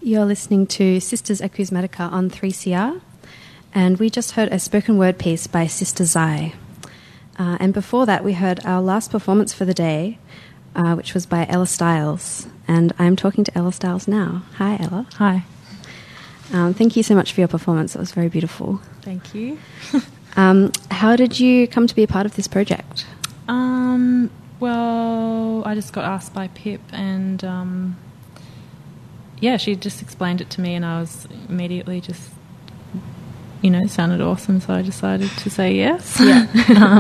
You're listening to Sisters Acousmatica on 3CR, and we just heard a spoken word piece by Sister Zai. And before that, we heard our last performance for the day, which was by Ella Stiles. And I'm talking to Ella Stiles now. Hi, Ella. Hi. Thank you so much for your performance. It was very beautiful. Thank you. How did you come to be a part of this project? Well, I just got asked by Pip, and she just explained it to me, and I was immediately just, it sounded awesome, so I decided to say yes. Yeah.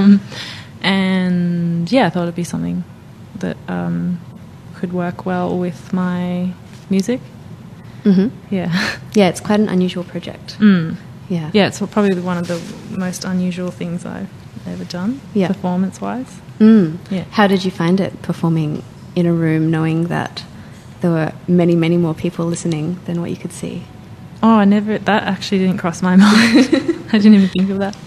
I thought it'd be something that could work well with my music. Mm-hmm. Yeah. Yeah, it's quite an unusual project. Yeah. Yeah, it's probably one of the most unusual things I've ever done, performance-wise. Yeah. How did you find it, performing in a room knowing that there were many, many more people listening than what you could see? Oh, that actually didn't cross my mind. I didn't even think of that.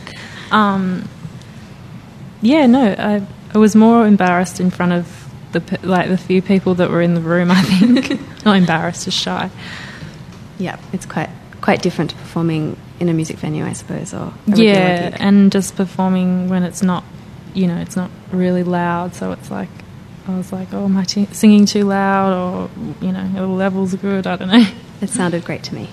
I was more embarrassed in front of the few people that were in the room, I think. Not embarrassed, just shy. Yeah, it's quite different to performing in a music venue, I suppose, or a regular gig. And just performing when it's not, it's not really loud, so it's like, I was like, oh, am I singing too loud, or, the levels are good, I don't know. It sounded great to me.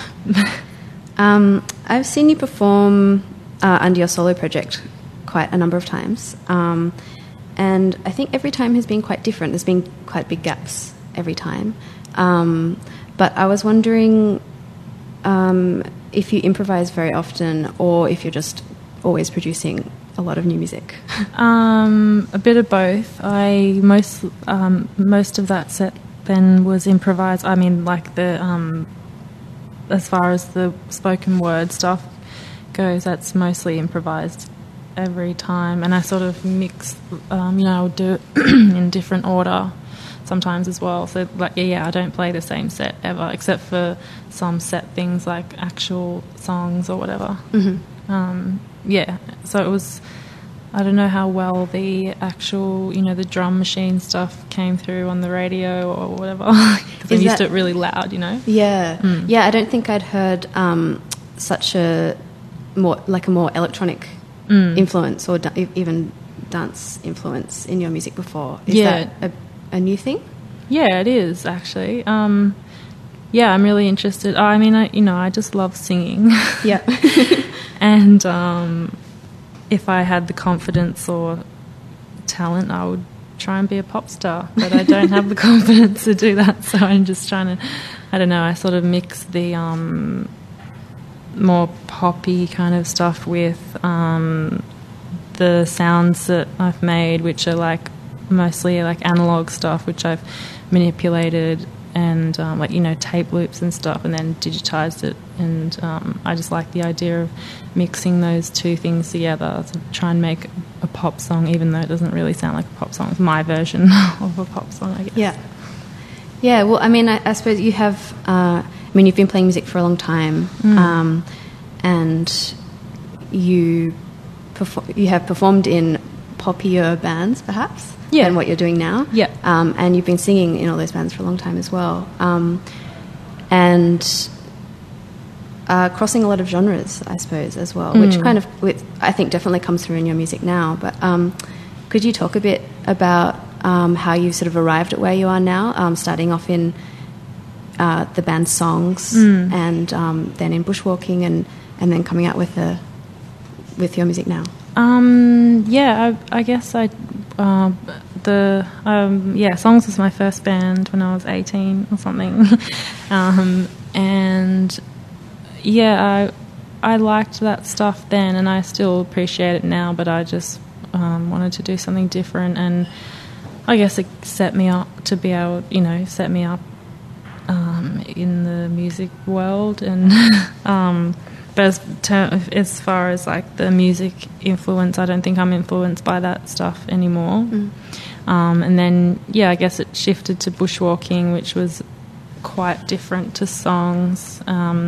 I've seen you perform under your solo project quite a number of times, and I think every time has been quite different. There's been quite big gaps every time, but I was wondering if you improvise very often, or if you're just always producing a lot of new music. A bit of both. Most of that set then was improvised. I mean, like as far as the spoken word stuff goes, that's mostly improvised every time, and I sort of mix. I would do it in different order sometimes as well. So, I don't play the same set ever, except for some set things like actual songs or whatever. Mm-hmm. So it was, I don't know how well the actual, the drum machine stuff came through on the radio or whatever, because I used it really loud, Yeah. Yeah, I don't think I'd heard such a more electronic influence, or even dance influence in your music before. Is that a new thing? Yeah, it is, actually. I'm really interested. I just love singing. Yeah. And if I had the confidence or talent, I would try and be a pop star, but I don't have the confidence to do that, so I'm just trying to, I sort of mix the more poppy kind of stuff with the sounds that I've made, which are mostly analog stuff, which I've manipulated, and tape loops and stuff, and then digitized it, and I just like the idea of mixing those two things together to try and make a pop song, even though it doesn't really sound like a pop song. It's my version of a pop song, I guess. Yeah. Well, I suppose you have. You've been playing music for a long time, and you have performed in poppier bands, perhaps. Yeah. Than what you're doing now. Yeah. And you've been singing in all those bands for a long time as well. And crossing a lot of genres, I suppose, as well, which I think definitely comes through in your music now. But could you talk a bit about how you sort of arrived at where you are now, starting off in the band's songs and then in Bushwalking and then coming out with your music now? I guess Songs was my first band when I was 18 or something. I liked that stuff then, and I still appreciate it now, but I just wanted to do something different, and I guess it set me up to be able, set me up in the music world, and but as far as the music influence, I don't think I'm influenced by that stuff anymore. And then I guess it shifted to Bushwalking, which was quite different to songs,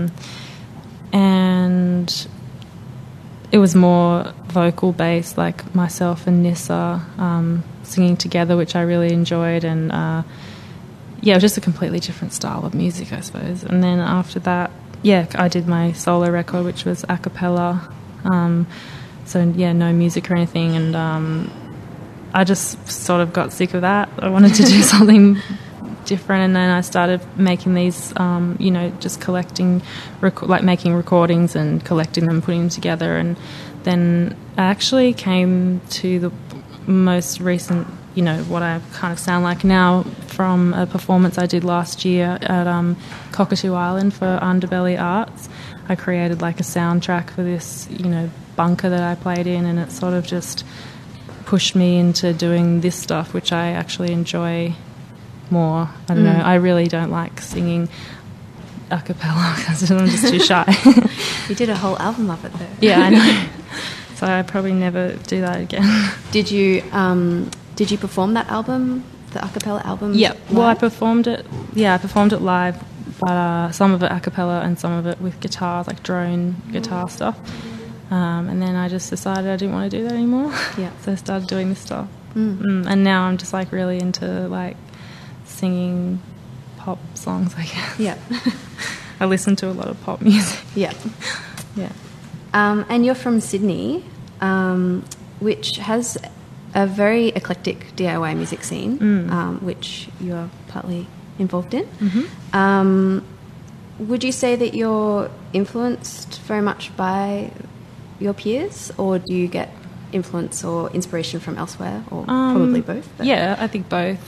and it was more vocal based, like myself and Nissa singing together, which I really enjoyed, and yeah, it was just a completely different style of music, I suppose. And then after that, yeah, I did my solo record, which was a cappella. So, yeah, no music or anything. And I just sort of got sick of that. I wanted to do something different. And then I started making these, just collecting, making recordings and collecting them, putting them together. And then I actually came to the most recent, what I kind of sound like now from a performance I did last year at Cockatoo Island for Underbelly Arts. I created like a soundtrack for this, bunker that I played in, and it sort of just pushed me into doing this stuff, which I actually enjoy more. I don't know. I really don't like singing a cappella because I'm just too shy. You did a whole album of it, though. Yeah, I know. So I'd probably never do that again. Did you perform that album, the a cappella album? Yeah. Live? Well, I performed it. Yeah, I performed it live, but some of it a cappella and some of it with guitars, like drone guitar stuff. And then I just decided I didn't want to do that anymore. Yeah. So I started doing this stuff. And now I'm just like really into like singing pop songs, I guess. Yeah. I listen to a lot of pop music. Yeah. Yeah. And you're from Sydney, which has a very eclectic DIY music scene, which you're partly involved in. Mm-hmm. Would you say that you're influenced very much by your peers, or do you get influence or inspiration from elsewhere, or probably both? But. Yeah, I think both.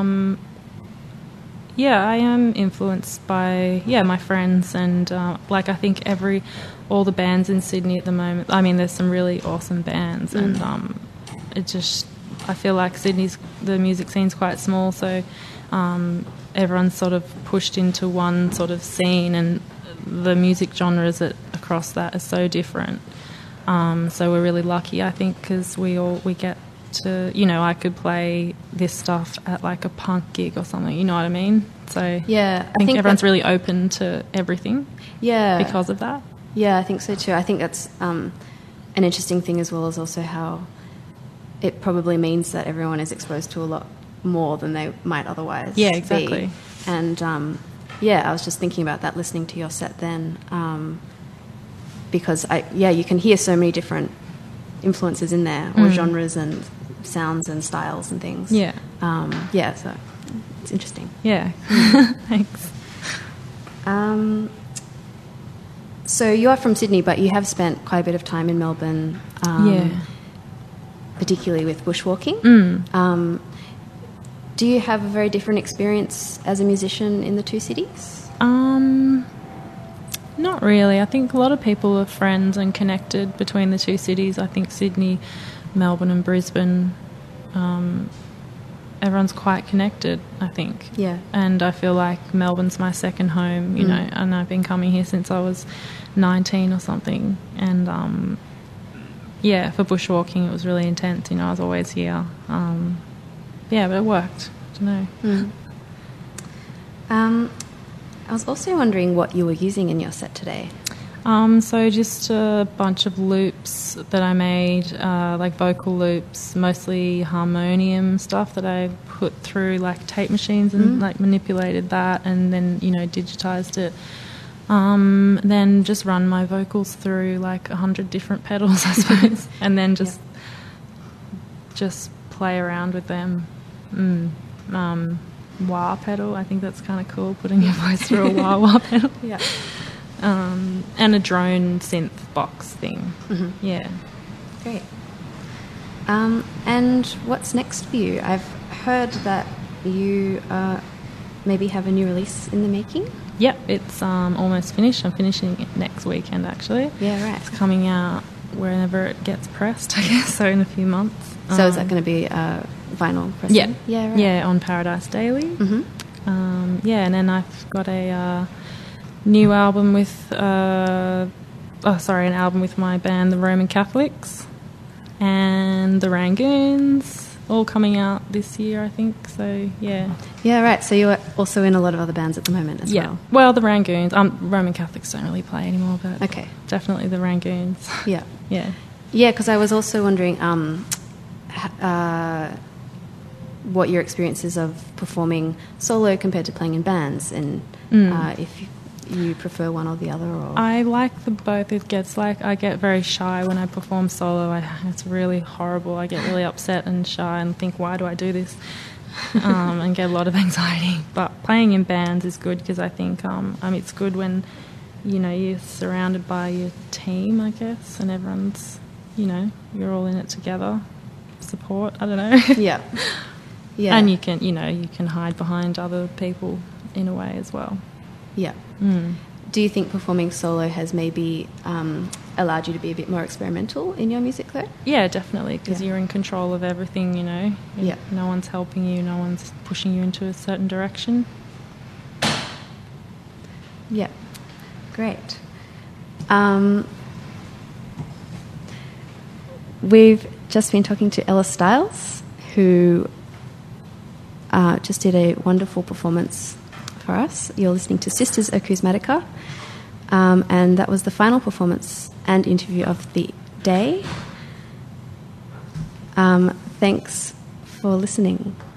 Yeah, I am influenced by my friends, and I think all the bands in Sydney at the moment. I mean, there's some really awesome bands, and I feel like the music scene's quite small, so everyone's sort of pushed into one sort of scene, and the music genres across that are so different. So we're really lucky, I think, because we get to, I could play this stuff at like a punk gig or something, you know what I mean? So yeah, I think everyone's really open to everything. Yeah, because of that. Yeah, I think so too. I think that's an interesting thing, as well as also how it probably means that everyone is exposed to a lot more than they might otherwise. Yeah, exactly. Be. And I was just thinking about that listening to your set then, because you can hear so many different influences in there, or genres and sounds and styles and things. Yeah. So it's interesting. Yeah. Thanks. So you are from Sydney, but you have spent quite a bit of time in Melbourne. Particularly with bushwalking. Do you have a very different experience as a musician in the two cities? Not really. I think a lot of people are friends and connected between the two cities. I think Sydney, Melbourne and Brisbane, everyone's quite connected, I think. Yeah. And I feel like Melbourne's my second home, and I've been coming here since I was 19 or something. And, for bushwalking it was really intense, I was always here. But it worked. I don't know. I was also wondering what you were using in your set today. So just a bunch of loops that I made, like vocal loops, mostly harmonium stuff that I put through like tape machines and like manipulated that, and then digitized it. Then just run my vocals through like 100 different pedals, I suppose, and then just play around with them. Wah pedal, I think that's kind of cool, putting your voice through a wah pedal. Yeah. And a drone synth box thing. Mm-hmm. Yeah. Great. And what's next for you? I've heard that you maybe have a new release in the making. Yep, it's almost finished. I'm finishing it next weekend, actually. Yeah, right. It's coming out whenever it gets pressed, I guess, so in a few months. So is that going to be vinyl pressing? Yeah. Yeah, right. Yeah, on Paradise Daily. Mm-hmm. And then I've got a new album with... an album with my band, the Roman Catholics, and the Rangoons, all coming out this year, I think. So, yeah. Yeah, right. So you're also in a lot of other bands at the moment as well. Well, the Rangoons. Roman Catholics don't really play anymore, but okay. Definitely the Rangoons. Yeah. Yeah. Yeah, because I was also wondering, what your experience is of performing solo compared to playing in bands, and if you prefer one or the other? Or I like the both. It gets I get very shy when I perform solo. It's really horrible. I get really upset and shy and think, why do I do this? And get a lot of anxiety. But playing in bands is good because I think it's good when you're surrounded by your team, I guess, and everyone's you're all in it together. Support. I don't know. Yeah. Yeah. And you can hide behind other people in a way as well. Yeah. Do you think performing solo has maybe allowed you to be a bit more experimental in your music, though? Yeah, definitely, because you're in control of everything, Yeah. No one's helping you, no one's pushing you into a certain direction. Yeah. Great. We've just been talking to Ella Stiles, who just did a wonderful performance for us. You're listening to Sisters Acousmatica, and that was the final performance and interview of the day. Thanks for listening.